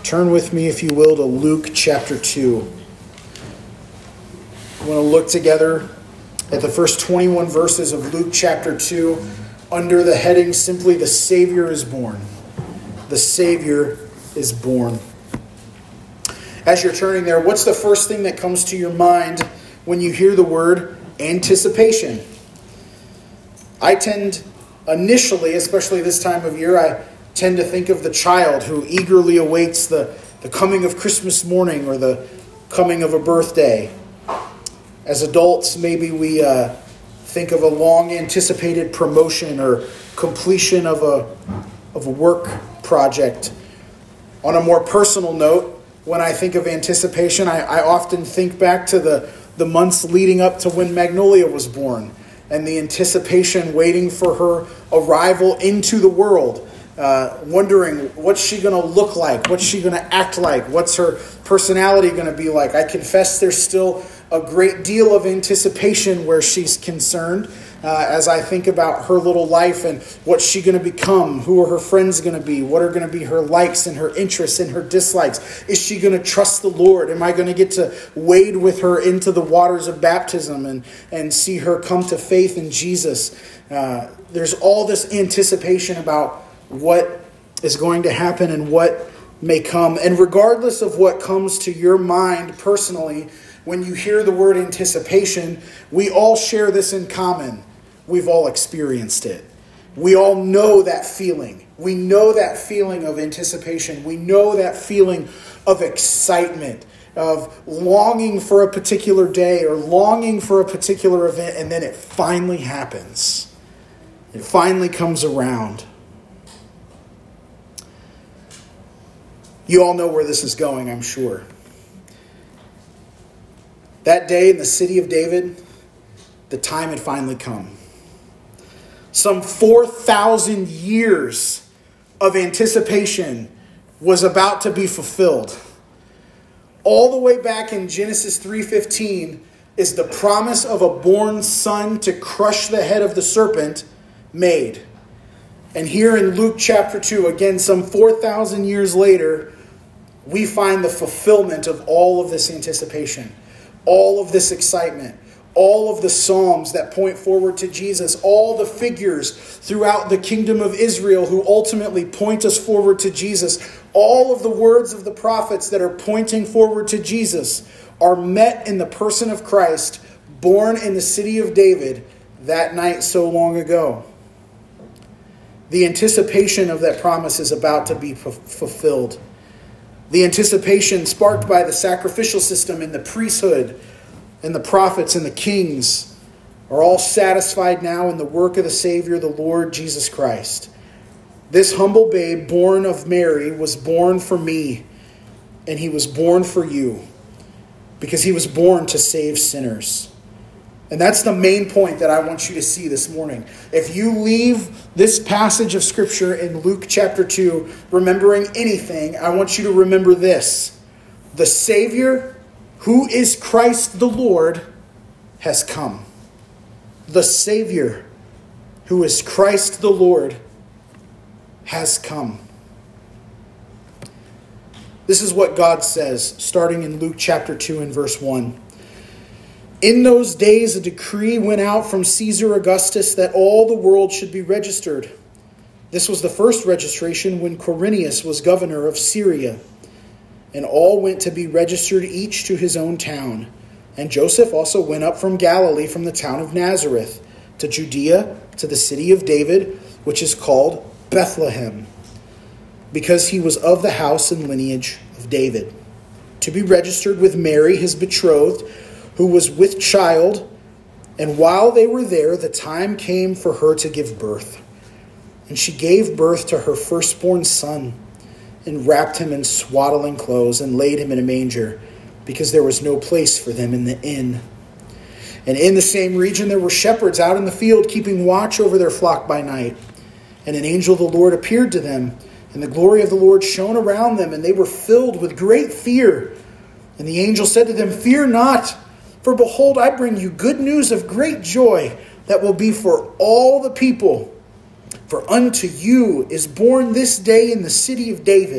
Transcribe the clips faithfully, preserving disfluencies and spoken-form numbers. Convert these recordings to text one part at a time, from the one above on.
Turn with me, if you will, to Luke chapter two. I want to look together at the first twenty-one verses of Luke chapter two under the heading simply, "The Savior is born." The Savior is born. As you're turning there, what's the first thing that comes to your mind when you hear the word anticipation? I tend, initially, especially this time of year, I tend to think of the child who eagerly awaits the, the coming of Christmas morning or the coming of a birthday. As adults, maybe we uh, think of a long anticipated promotion or completion of a, of a work project. On a more personal note, when I think of anticipation, I, I often think back to the, the months leading up to when Magnolia was born and the anticipation waiting for her arrival into the world. Uh, wondering, what's she going to look like? What's she going to act like? What's her personality going to be like? I confess there's still a great deal of anticipation where she's concerned uh, as I think about her little life and what's she going to become? Who are her friends going to be? What are going to be her likes and her interests and her dislikes? Is she going to trust the Lord? Am I going to get to wade with her into the waters of baptism and, and see her come to faith in Jesus? Uh, there's all this anticipation about what is going to happen and what may come. And regardless of what comes to your mind personally, when you hear the word anticipation, we all share this in common. We've all experienced it. We all know that feeling. We know that feeling of anticipation. We know that feeling of excitement, of longing for a particular day or longing for a particular event, and then it finally happens. It finally comes around. You all know where this is going, I'm sure. That day in the city of David, the time had finally come. Some four thousand years of anticipation was about to be fulfilled. All the way back in Genesis three fifteen is the promise of a born son to crush the head of the serpent made. And here in Luke chapter two, again, some four thousand years later, we find the fulfillment of all of this anticipation, all of this excitement, all of the Psalms that point forward to Jesus, all the figures throughout the kingdom of Israel who ultimately point us forward to Jesus, all of the words of the prophets that are pointing forward to Jesus are met in the person of Christ, born in the city of David that night so long ago. The anticipation of that promise is about to be f- fulfilled. The anticipation sparked by the sacrificial system and the priesthood and the prophets and the kings are all satisfied now in the work of the Savior, the Lord Jesus Christ. This humble babe born of Mary was born for me, and he was born for you because he was born to save sinners. And that's the main point that I want you to see this morning. If you leave this passage of Scripture in Luke chapter two remembering anything, I want you to remember this. The Savior, who is Christ the Lord, has come. The Savior, who is Christ the Lord, has come. This is what God says, starting in Luke chapter two and verse one. In those days, a decree went out from Caesar Augustus that all the world should be registered. This was the first registration when Quirinius was governor of Syria. And all went to be registered, each to his own town. And Joseph also went up from Galilee, from the town of Nazareth, to Judea, to the city of David, which is called Bethlehem, because he was of the house and lineage of David, to be registered with Mary, his betrothed, who was with child, and while they were there, the time came for her to give birth. And she gave birth to her firstborn son, and wrapped him in swaddling clothes, and laid him in a manger, because there was no place for them in the inn. And in the same region there were shepherds out in the field, keeping watch over their flock by night. And an angel of the Lord appeared to them, and the glory of the Lord shone around them, and they were filled with great fear. And the angel said to them, "Fear not, for behold, I bring you good news of great joy that will be for all the people. For unto you is born this day in the city of David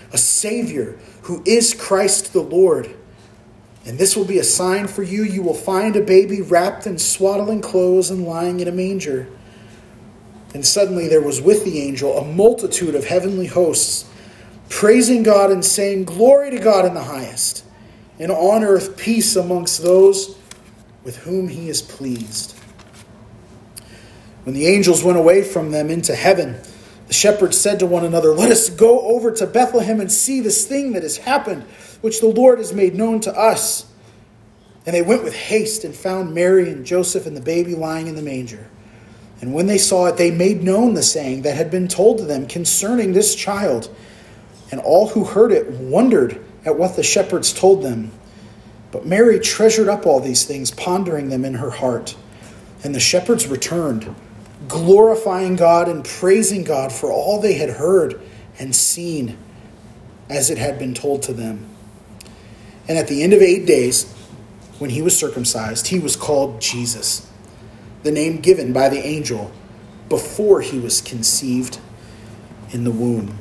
a Savior who is Christ the Lord. And this will be a sign for you. You will find a baby wrapped in swaddling clothes and lying in a manger." And suddenly there was with the angel a multitude of heavenly hosts, praising God and saying, "Glory to God in the highest, and on earth peace amongst those with whom he is pleased." When the angels went away from them into heaven, the shepherds said to one another, "Let us go over to Bethlehem and see this thing that has happened, which the Lord has made known to us." And they went with haste and found Mary and Joseph and the baby lying in the manger. And when they saw it, they made known the saying that had been told to them concerning this child. And all who heard it wondered at what the shepherds told them. But Mary treasured up all these things, pondering them in her heart. And the shepherds returned, glorifying God and praising God for all they had heard and seen as it had been told to them. And at the end of eight days, when he was circumcised, he was called Jesus, the name given by the angel before he was conceived in the womb.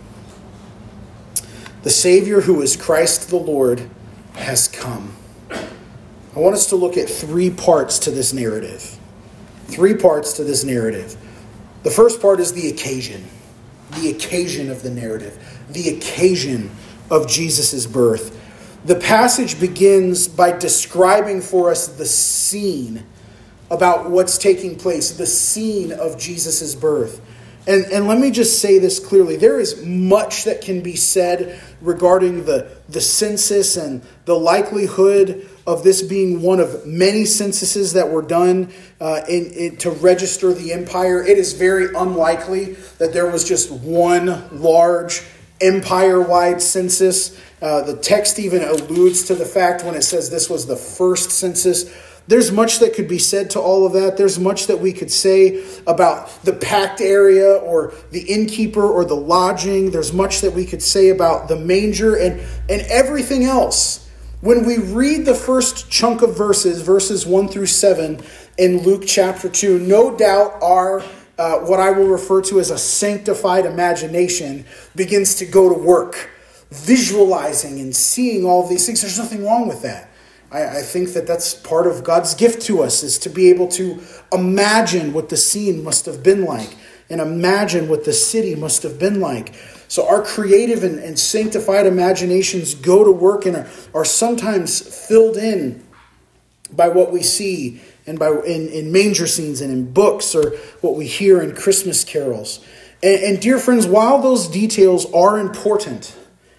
The Savior, who is Christ the Lord, has come. I want us to look at three parts to this narrative. Three parts to this narrative. The first part is the occasion. The occasion of the narrative. The occasion of Jesus' birth. The passage begins by describing for us the scene about what's taking place. The scene of Jesus' birth. And, and let me just say this clearly. There is much that can be said regarding the, the census and the likelihood of this being one of many censuses that were done uh, in, in, to register the empire. It is very unlikely that there was just one large empire-wide census. Uh, the text even alludes to the fact when it says this was the first census. There's much that could be said to all of that. There's much that we could say about the packed area or the innkeeper or the lodging. There's much that we could say about the manger and, and everything else. When we read the first chunk of verses, verses one through seven in Luke chapter two, no doubt our uh, what I will refer to as a sanctified imagination begins to go to work, visualizing and seeing all of these things. There's nothing wrong with that. I think that that's part of God's gift to us, is to be able to imagine what the scene must have been like and imagine what the city must have been like. So our creative and, and sanctified imaginations go to work and are, are sometimes filled in by what we see and by in, in manger scenes and in books or what we hear in Christmas carols. And, and dear friends, while those details are important,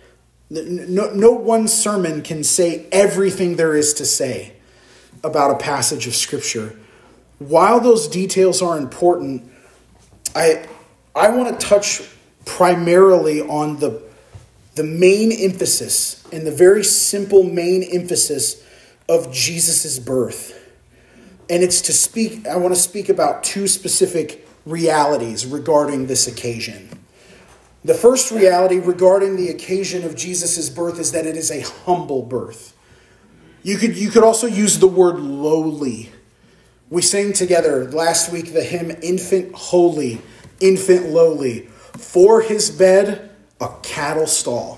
No, no one sermon can say everything there is to say about a passage of Scripture. While those details are important, I I want to touch primarily on the, the main emphasis and the very simple main emphasis of Jesus' birth. And it's to speak, I want to speak about two specific realities regarding this occasion. The first reality regarding the occasion of Jesus' birth is that it is a humble birth. You could, you could also use the word lowly. We sang together last week the hymn, "Infant Holy, Infant Lowly, for his bed a cattle stall."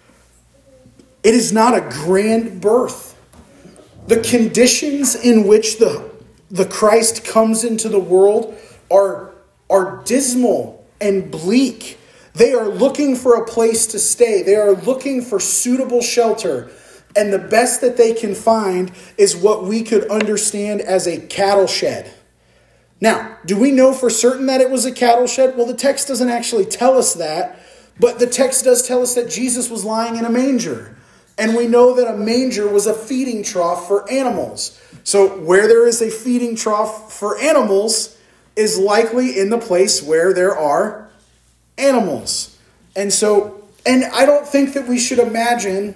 It is not a grand birth. The conditions in which the, the Christ comes into the world are, are dismal and bleak. They are looking for a place to stay. They are looking for suitable shelter. And the best that they can find is what we could understand as a cattle shed. Now, do we know for certain that it was a cattle shed? Well, the text doesn't actually tell us that. But the text does tell us that Jesus was lying in a manger. And we know that a manger was a feeding trough for animals. So where there is a feeding trough for animals is likely in the place where there are animals. And so, and I don't think that we should imagine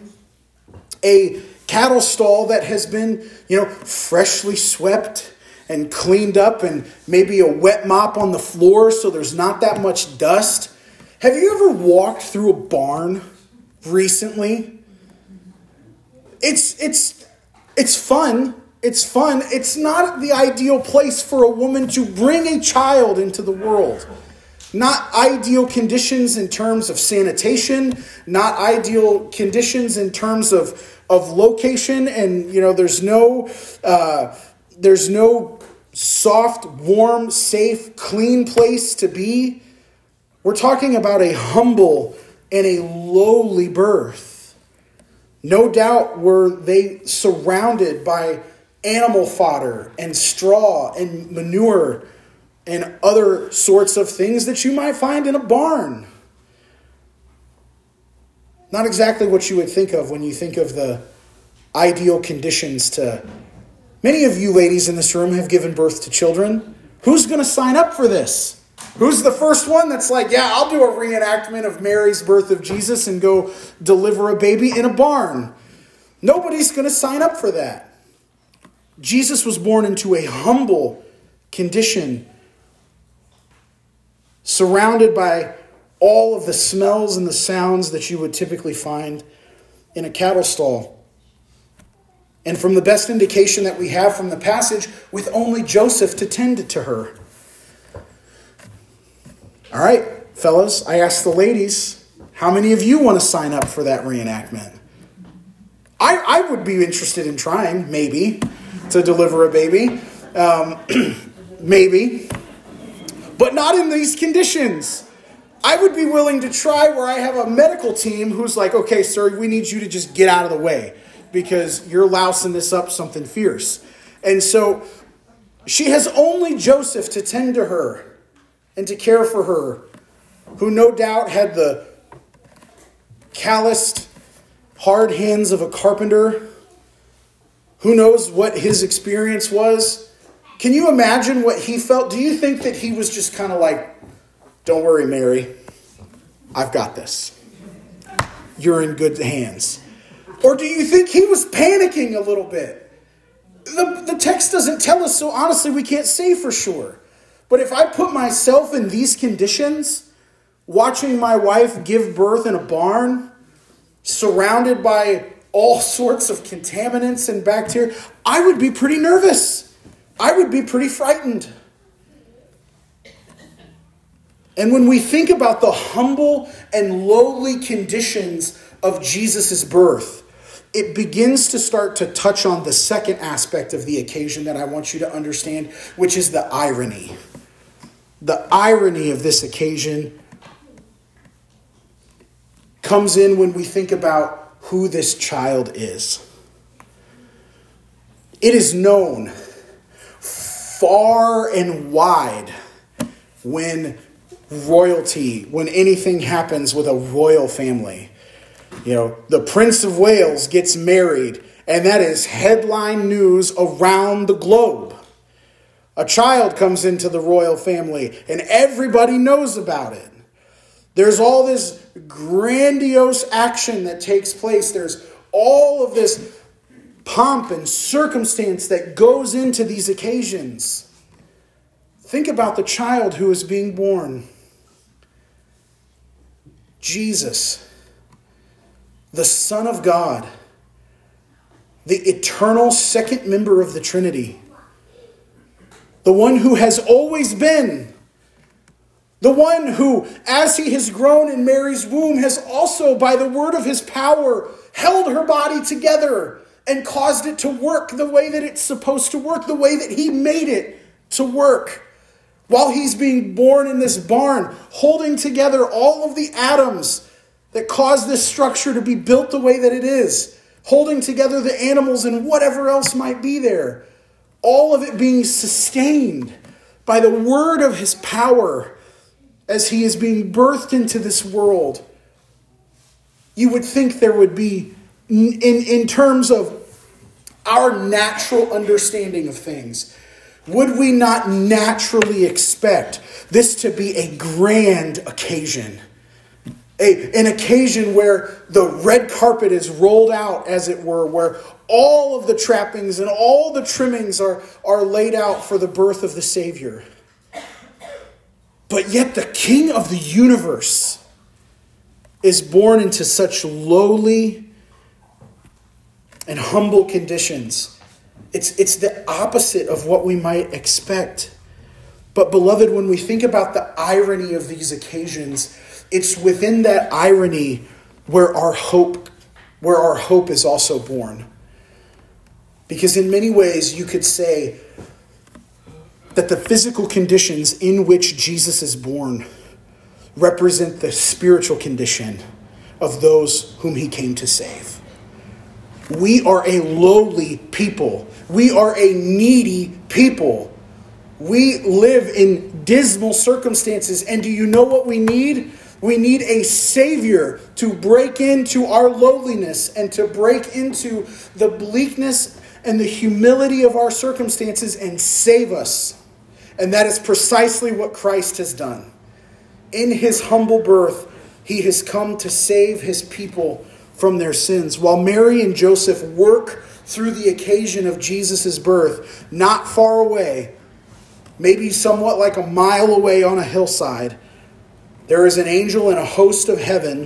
a cattle stall that has been, you know, freshly swept and cleaned up and maybe a wet mop on the floor so there's not that much dust. Have you ever walked through a barn recently? It's it's it's fun. It's fun. It's not the ideal place for a woman to bring a child into the world. Not ideal conditions in terms of sanitation, not ideal conditions in terms of, of location, and you know, there's no uh, there's no soft, warm, safe, clean place to be. We're talking about a humble and a lowly birth. No doubt were they surrounded by animal fodder and straw and manure and other sorts of things that you might find in a barn. Not exactly what you would think of when you think of the ideal conditions to... Many of you ladies in this room have given birth to children. Who's going to sign up for this? Who's the first one that's like, yeah, I'll do a reenactment of Mary's birth of Jesus and go deliver a baby in a barn? Nobody's going to sign up for that. Jesus was born into a humble condition, surrounded by all of the smells and the sounds that you would typically find in a cattle stall. And from the best indication that we have from the passage, with only Joseph to tend to her. All right, fellas, I asked the ladies, how many of you want to sign up for that reenactment? I, I would be interested in trying, maybe, to deliver a baby. Um, maybe. But not in these conditions. I would be willing to try where I have a medical team who's like, okay, sir, we need you to just get out of the way because you're lousing this up something fierce. And so she has only Joseph to tend to her and to care for her, who no doubt had the calloused, hard hands of a carpenter. Who knows what his experience was? Can you imagine what he felt? Do you think that he was just kind of like, don't worry, Mary, I've got this. You're in good hands. Or do you think he was panicking a little bit? The, the text doesn't tell us, so honestly we can't say for sure. But if I put myself in these conditions, watching my wife give birth in a barn, surrounded by all sorts of contaminants and bacteria, I would be pretty nervous. I would be pretty frightened. And when we think about the humble and lowly conditions of Jesus' birth, it begins to start to touch on the second aspect of the occasion that I want you to understand, which is the irony. The irony of this occasion comes in when we think about who this child is. It is known far and wide when royalty, when anything happens with a royal family. You know, the Prince of Wales gets married, and that is headline news around the globe. A child comes into the royal family, and everybody knows about it. There's all this grandiose action that takes place. There's all of this pomp and circumstance that goes into these occasions. Think about the child who is being born. Jesus, the Son of God, the eternal second member of the Trinity, the one who has always been, the one who, as he has grown in Mary's womb, has also, by the word of his power, held her body together and caused it to work the way that it's supposed to work, the way that he made it to work. While he's being born in this barn, holding together all of the atoms that cause this structure to be built the way that it is, holding together the animals and whatever else might be there, all of it being sustained by the word of his power as he is being birthed into this world. You would think there would be, in, in terms of our natural understanding of things, would we not naturally expect this to be a grand occasion? A, an occasion where the red carpet is rolled out, as it were, where all of the trappings and all the trimmings are, are laid out for the birth of the Savior. But yet the King of the universe is born into such lowly and humble conditions. It's, it's the opposite of what we might expect. But beloved, when we think about the irony of these occasions, it's within that irony where our hope, where our hope is also born. Because in many ways you could say that the physical conditions in which Jesus is born represent the spiritual condition of those whom he came to save. We are a lowly people. We are a needy people. We live in dismal circumstances. And do you know what we need? We need a Savior to break into our lowliness and to break into the bleakness and the humility of our circumstances and save us. And that is precisely what Christ has done. In his humble birth, he has come to save his people from their sins. While Mary and Joseph work through the occasion of Jesus' birth, not far away, maybe somewhat like a mile away on a hillside, there is an angel and a host of heaven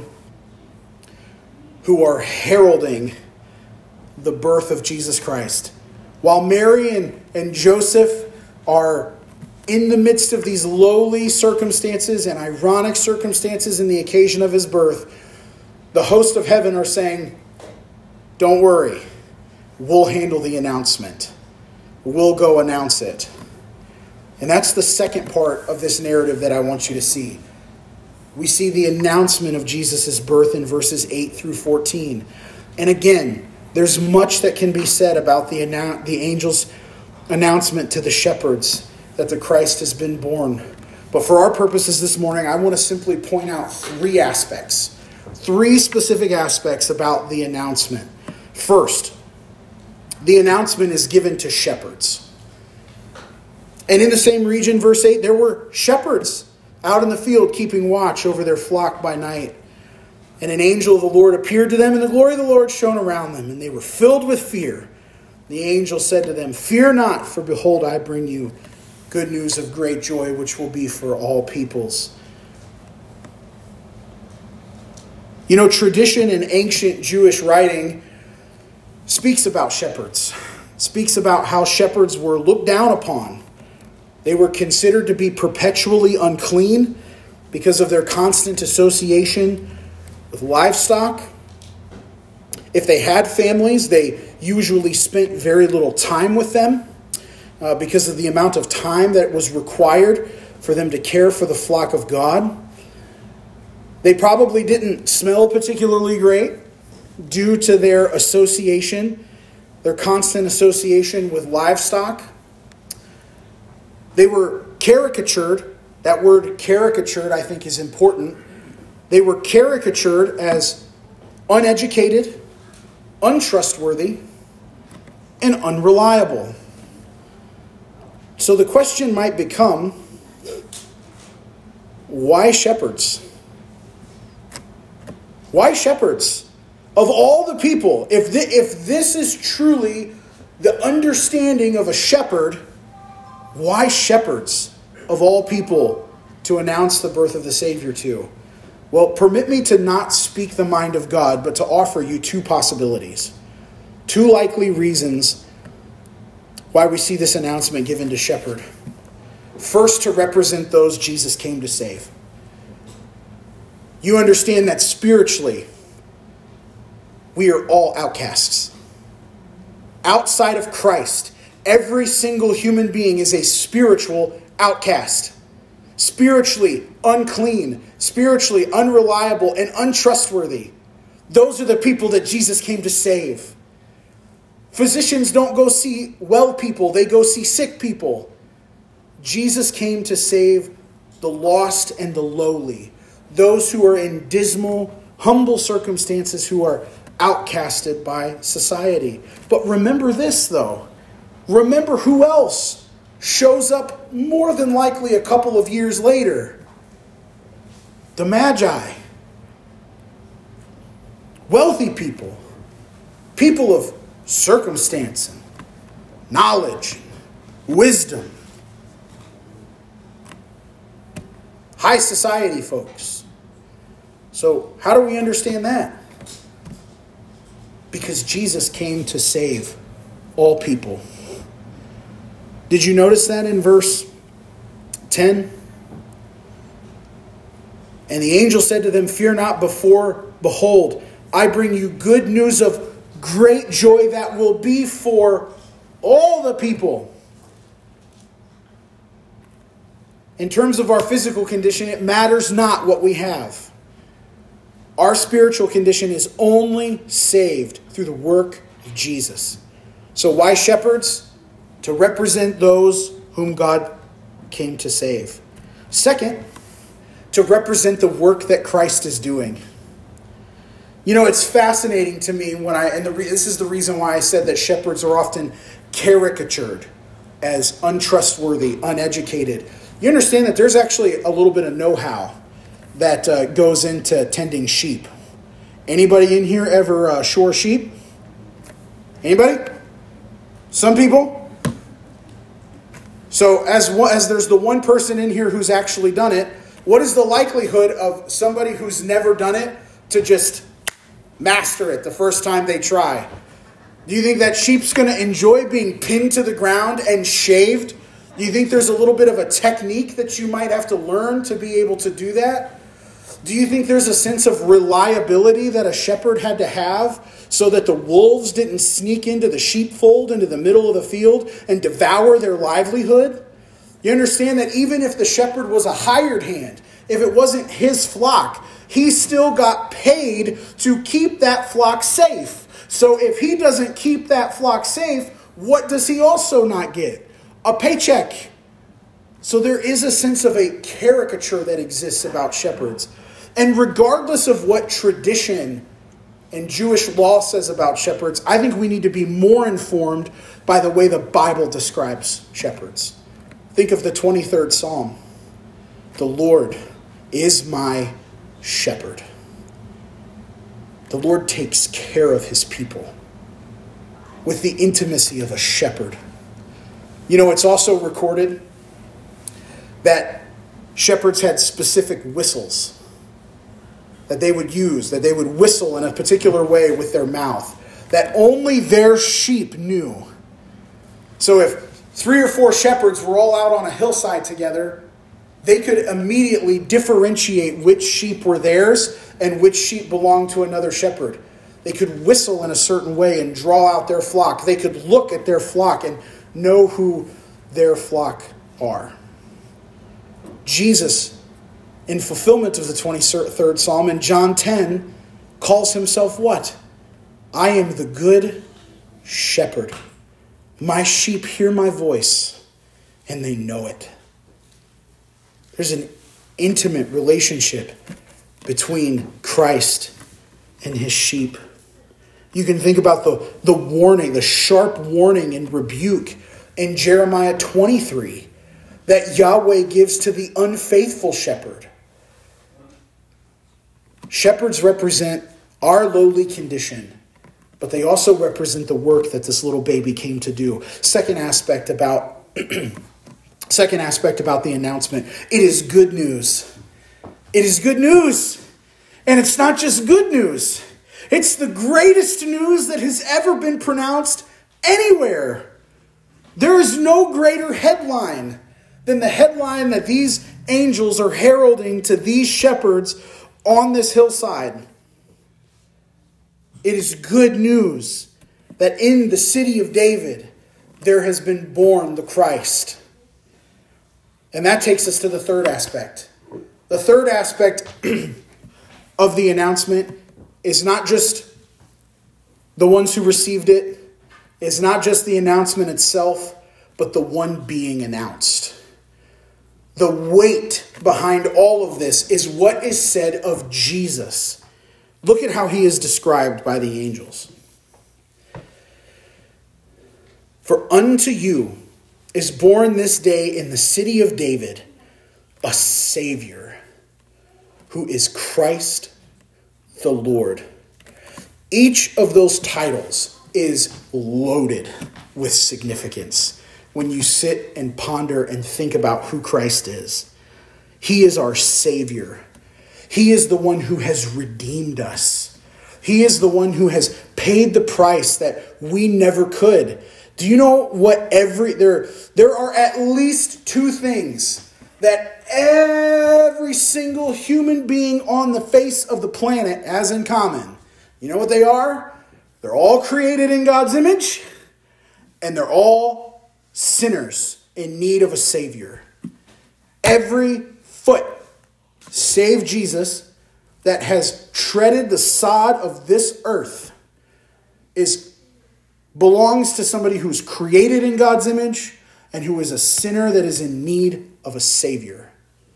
who are heralding the birth of Jesus Christ. While Mary and, and Joseph are in the midst of these lowly circumstances and ironic circumstances in the occasion of his birth, the host of heaven are saying, don't worry, we'll handle the announcement. We'll go announce it. And that's the second part of this narrative that I want you to see. We see the announcement of Jesus' birth in verses eight through fourteen. And again, there's much that can be said about the, annou- the angel's announcement to the shepherds that the Christ has been born. But for our purposes this morning, I want to simply point out three aspects. Three specific aspects about the announcement. First, the announcement is given to shepherds. And in the same region, verse eight, there were shepherds out in the field keeping watch over their flock by night. And an angel of the Lord appeared to them, and the glory of the Lord shone around them, and they were filled with fear. The angel said to them, "Fear not, for behold, I bring you good news of great joy, which will be for all peoples." You know, tradition in ancient Jewish writing speaks about shepherds. Speaks about how shepherds were looked down upon. They were considered to be perpetually unclean because of their constant association with livestock. If they had families, they usually spent very little time with them uh, because of the amount of time that was required for them to care for the flock of God. They probably didn't smell particularly great due to their association, their constant association with livestock. They were caricatured. That word caricatured, I think, is important. They were caricatured as uneducated, untrustworthy, and unreliable. So the question might become, why shepherds? Why shepherds? Of all the people, if, the, if this is truly the understanding of a shepherd, why shepherds of all people to announce the birth of the Savior to? Well, permit me to not speak the mind of God, but to offer you two possibilities. Two likely reasons why we see this announcement given to shepherd. First, to represent those Jesus came to save. You understand that spiritually, we are all outcasts. Outside of Christ, every single human being is a spiritual outcast. Spiritually unclean, spiritually unreliable, and untrustworthy. Those are the people that Jesus came to save. Physicians don't go see well people, they go see sick people. Jesus came to save the lost and the lowly, those who are in dismal, humble circumstances, who are outcasted by society. But remember this, though. Remember who else shows up more than likely a couple of years later. The Magi. Wealthy people. People of circumstance and knowledge, and wisdom. High society folks. So how do we understand that? Because Jesus came to save all people. Did you notice that in verse ten. And the angel said to them, "Fear not, before, behold, I bring you good news of great joy that will be for all the people." In terms of our physical condition, it matters not what we have. Our spiritual condition is only saved through the work of Jesus. So why shepherds? To represent those whom God came to save. Second, to represent the work that Christ is doing. You know, it's fascinating to me when I, and the, this is the reason why I said that shepherds are often caricatured as untrustworthy, uneducated. You understand that there's actually a little bit of know-how that uh, goes into tending sheep. Anybody in here ever uh, shore sheep? Anybody? Some people? So as one, as there's the one person in here who's actually done it, what is the likelihood of somebody who's never done it to just master it the first time they try? Do you think that sheep's going to enjoy being pinned to the ground and shaved? Do you think there's a little bit of a technique that you might have to learn to be able to do that? Do you think there's a sense of reliability that a shepherd had to have so that the wolves didn't sneak into the sheepfold, into the middle of the field, and devour their livelihood? You understand that even if the shepherd was a hired hand, if it wasn't his flock, he still got paid to keep that flock safe. So if he doesn't keep that flock safe, what does he also not get? A paycheck. So there is a sense of a caricature that exists about shepherds. And regardless of what tradition and Jewish law says about shepherds, I think we need to be more informed by the way the Bible describes shepherds. Think of the twenty-third Psalm. The Lord is my shepherd. The Lord takes care of his people with the intimacy of a shepherd. You know, it's also recorded that shepherds had specific whistles that they would use, that they would whistle in a particular way with their mouth, that only their sheep knew. So if three or four shepherds were all out on a hillside together, they could immediately differentiate which sheep were theirs and which sheep belonged to another shepherd. They could whistle in a certain way and draw out their flock. They could look at their flock and know who their flock are. Jesus, in fulfillment of the twenty-third Psalm, in John ten, calls himself what? I am the good shepherd. My sheep hear my voice, and they know it. There's an intimate relationship between Christ and his sheep. You can think about the, the warning, the sharp warning and rebuke in Jeremiah twenty-three that Yahweh gives to the unfaithful shepherd. Shepherds represent our lowly condition, but they also represent the work that this little baby came to do. Second aspect about second aspect about the announcement. It is good news. It is good news. And it's not just good news. It's the greatest news that has ever been pronounced anywhere. There is no greater headline than the headline that these angels are heralding to these shepherds on this hillside. It is good news that in the city of David, there has been born the Christ. And that takes us to the third aspect. The third aspect of the announcement is not just the ones who received it, is not just the announcement itself, but the one being announced. The weight behind all of this is what is said of Jesus. Look at how he is described by the angels. For unto you is born this day in the city of David a Savior, who is Christ the Lord. Each of those titles is loaded with significance when you sit and ponder and think about who Christ is. He is our Savior. He is the one who has redeemed us. He is the one who has paid the price that we never could. Do you know what every there there are at least two things that every single human being on the face of the planet has in common. You know what they are? They're all created in God's image, and they're all sinners in need of a Savior. Every foot, save Jesus, that has treaded the sod of this earth is belongs to somebody who's created in God's image and who is a sinner that is in need of a Savior.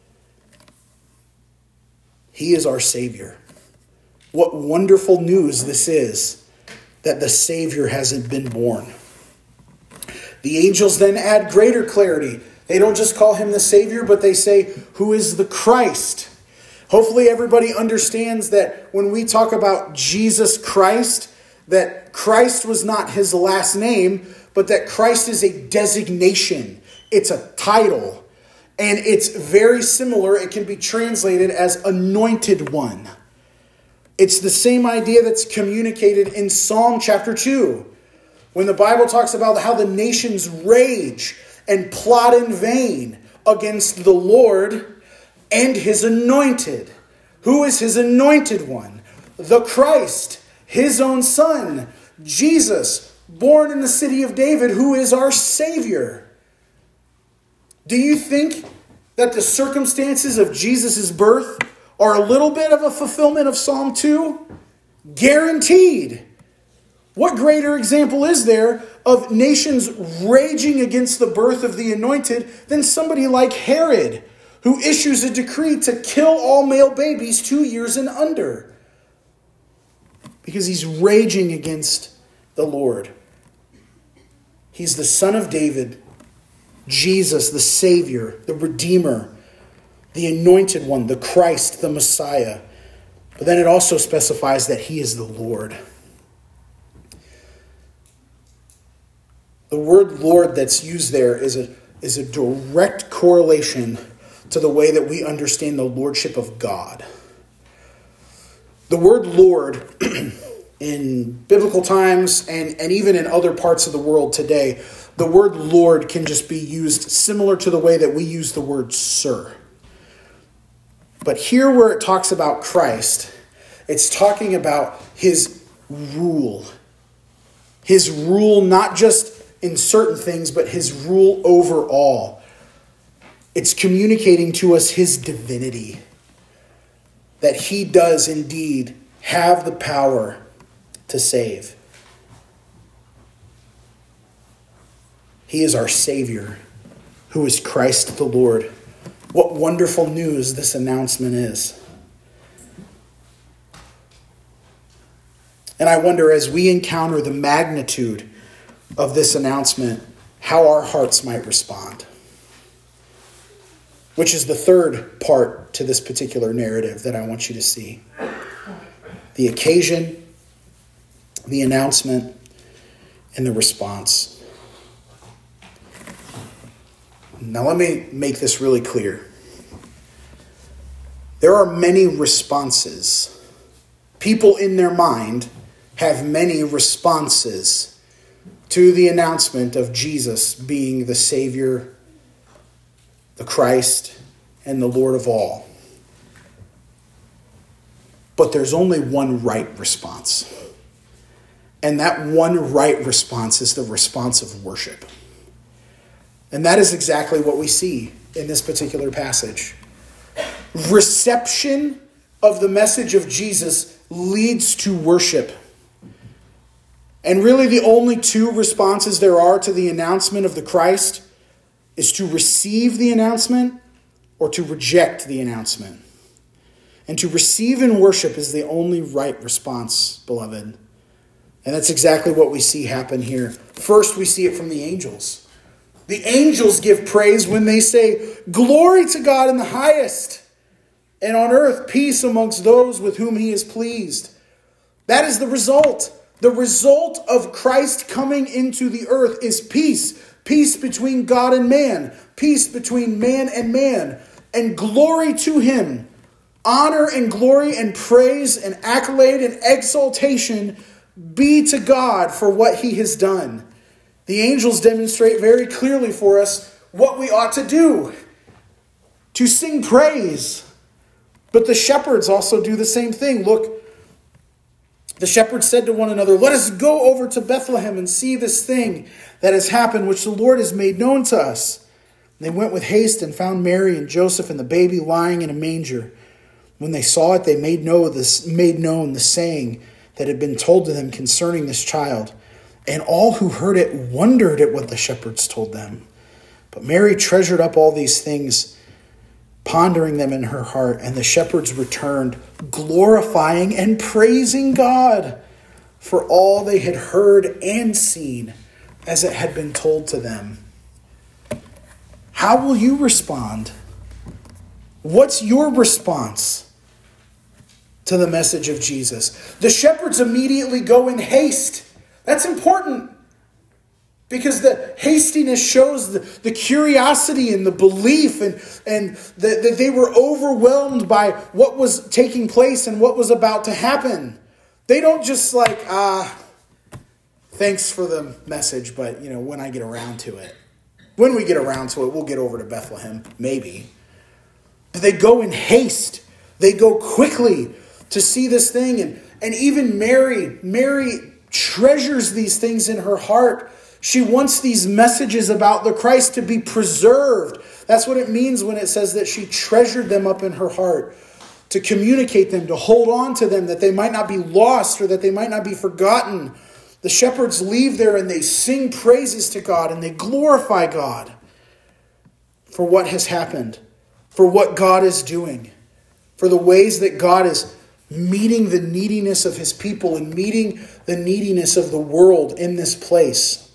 He is our Savior. What wonderful news this is, that the Savior hasn't been born. The angels then add greater clarity. They don't just call him the Savior, but they say, who is the Christ? Hopefully everybody understands that when we talk about Jesus Christ, that Christ was not his last name, but that Christ is a designation. It's a title. And it's very similar. It can be translated as anointed one. It's the same idea that's communicated in Psalm chapter two. When the Bible talks about how the nations rage and plot in vain against the Lord and his anointed. Who is his anointed one? The Christ, his own son, Jesus, born in the city of David, who is our Savior. Do you think that the circumstances of Jesus' birth are a little bit of a fulfillment of Psalm two? Guaranteed. What greater example is there of nations raging against the birth of the anointed than somebody like Herod, who issues a decree to kill all male babies two years and under? Because he's raging against the Lord. He's the Son of David, Jesus, the Savior, the Redeemer, the Anointed One, the Christ, the Messiah. But then it also specifies that he is the Lord. The word Lord that's used there is a, is a direct correlation to the way that we understand the lordship of God. The word Lord in biblical times and, and even in other parts of the world today, the word Lord can just be used similar to the way that we use the word sir. But here where it talks about Christ, it's talking about his rule. His rule not just in certain things, but his rule over all. It's communicating to us his divinity. That he does indeed have the power to save. He is our Savior, who is Christ the Lord. What wonderful news this announcement is. And I wonder, as we encounter the magnitude of this announcement, how our hearts might respond. Which is the third part to this particular narrative that I want you to see. The occasion, the announcement, and the response. Now let me make this really clear. There are many responses. People in their mind have many responses to the announcement of Jesus being the Savior, the Christ, and the Lord of all. But there's only one right response. And that one right response is the response of worship. And that is exactly what we see in this particular passage. Reception of the message of Jesus leads to worship. And really the only two responses there are to the announcement of the Christ is to receive the announcement or to reject the announcement. And to receive and worship is the only right response, beloved. And that's exactly what we see happen here. First, we see it from the angels. The angels give praise when they say, "Glory to God in the highest, and on earth peace amongst those with whom he is pleased." That is the result. The result of Christ coming into the earth is peace. Peace between God and man. Peace between man and man. And glory to him. Honor and glory and praise and accolade and exaltation be to God for what he has done. The angels demonstrate very clearly for us what we ought to do. to sing praise. But the shepherds also do the same thing. Look, the shepherds said to one another, "Let us go over to Bethlehem and see this thing that has happened, which the Lord has made known to us." And they went with haste and found Mary and Joseph and the baby lying in a manger. When they saw it, they made known this, made known the saying that had been told to them concerning this child. And all who heard it wondered at what the shepherds told them. But Mary treasured up all these things, pondering them in her heart. And the shepherds returned, glorifying and praising God for all they had heard and seen as it had been told to them. How will you respond? What's your response to the message of Jesus? The shepherds immediately go in haste. That's important, because the hastiness shows the, the curiosity and the belief, and, and that the, they were overwhelmed by what was taking place and what was about to happen. They don't just like, ah, thanks for the message, but you know, when I get around to it, when we get around to it, we'll get over to Bethlehem, maybe. But they go in haste. They go quickly to see this thing. And, and even Mary, Mary treasures these things in her heart. She wants these messages about the Christ to be preserved. That's what it means when it says that she treasured them up in her heart, to communicate them, to hold on to them, that they might not be lost or that they might not be forgotten. The shepherds leave there and they sing praises to God and they glorify God for what has happened, for what God is doing, for the ways that God is meeting the neediness of his people and meeting the neediness of the world in this place.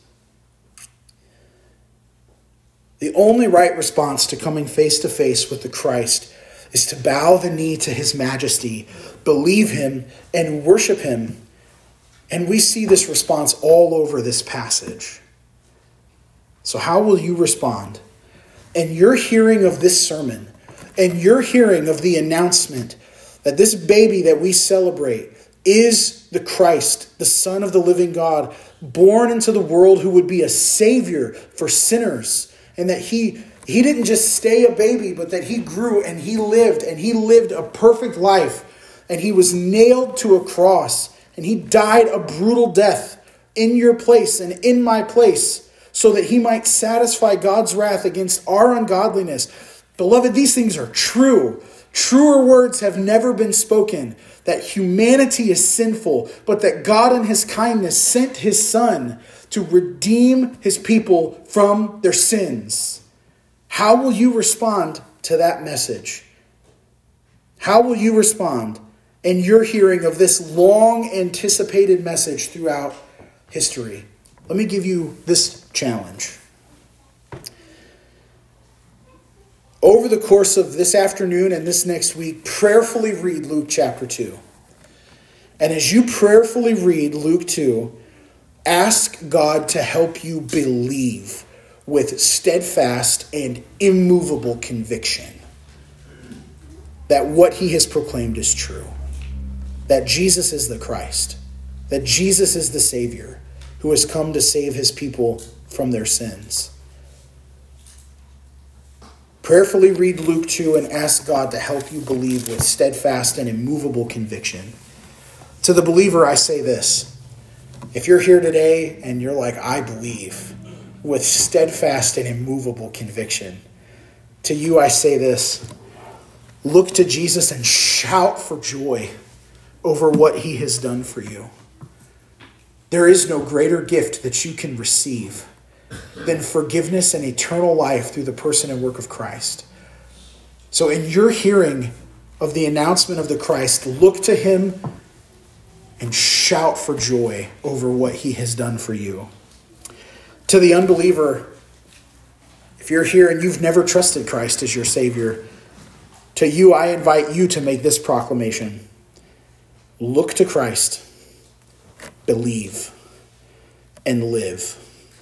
The only right response to coming face to face with the Christ is to bow the knee to his majesty, believe him, and worship him. And we see this response all over this passage. So how will you respond? And your hearing of this sermon, and your hearing of the announcement that this baby that we celebrate is the Christ, the Son of the living God, born into the world, who would be a savior for sinners, and that he, he didn't just stay a baby, but that he grew and he lived, and he lived a perfect life, and he was nailed to a cross, and he died a brutal death in your place and in my place, so that he might satisfy God's wrath against our ungodliness. Beloved, these things are true. Truer words have never been spoken, that humanity is sinful, but that God in his kindness sent his Son to redeem his people from their sins. How will you respond to that message? How will you respond in your hearing of this long anticipated message throughout history? Let me give you this challenge. Over the course of this afternoon and this next week, prayerfully read Luke chapter two. And as you prayerfully read Luke two, ask God to help you believe with steadfast and immovable conviction that what he has proclaimed is true. That Jesus is the Christ. That Jesus is the Savior who has come to save his people from their sins. Prayerfully read Luke two and ask God to help you believe with steadfast and immovable conviction. To the believer, I say this. If you're here today and you're like, I believe with steadfast and immovable conviction, to you I say this. Look to Jesus and shout for joy over what he has done for you. There is no greater gift that you can receive than forgiveness and eternal life through the person and work of Christ. So in your hearing of the announcement of the Christ, look to him and shout for joy over what he has done for you. To the unbeliever, if you're here and you've never trusted Christ as your Savior, to you I invite you to make this proclamation. Look to Christ, believe, and live.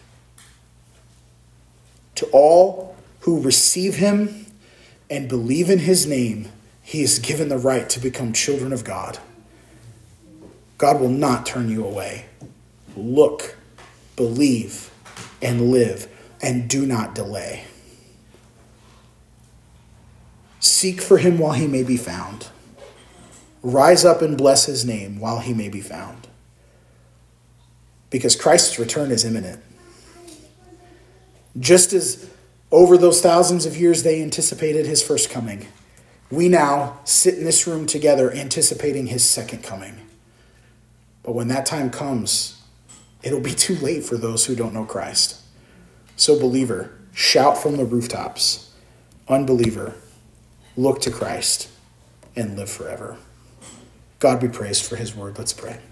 To all who receive him and believe in his name, he is given the right to become children of God. God will not turn you away. Look, believe, and live, and do not delay. Seek for him while he may be found. Rise up and bless his name while he may be found. Because Christ's return is imminent. Just as over those thousands of years they anticipated his first coming, we now sit in this room together anticipating his second coming. But when that time comes, it'll be too late for those who don't know Christ. So believer, shout from the rooftops. Unbeliever, look to Christ and live forever. God be praised for his word. Let's pray.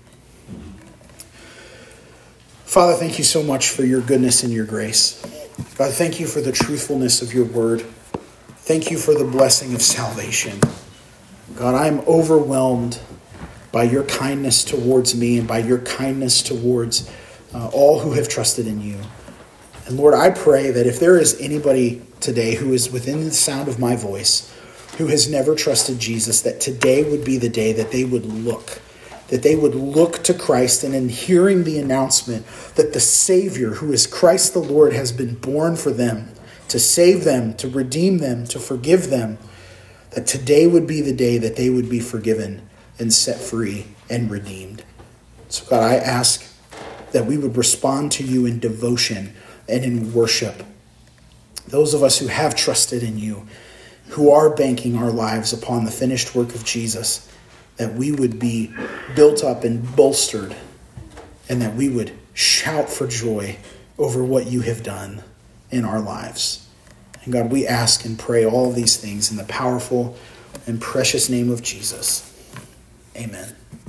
Father, thank you so much for your goodness and your grace. God, thank you for the truthfulness of your word. Thank you for the blessing of salvation. God, I'm overwhelmed by your kindness towards me and by your kindness towards uh, all who have trusted in you. And Lord, I pray that if there is anybody today who is within the sound of my voice, who has never trusted Jesus, that today would be the day that they would look, that they would look to Christ, and in hearing the announcement that the Savior, who is Christ the Lord, has been born for them, to save them, to redeem them, to forgive them, that today would be the day that they would be forgiven and set free and redeemed. So God, I ask that we would respond to you in devotion and in worship. Those of us who have trusted in you, who are banking our lives upon the finished work of Jesus, that we would be built up and bolstered, and that we would shout for joy over what you have done in our lives. And God, we ask and pray all of these things in the powerful and precious name of Jesus. Amen.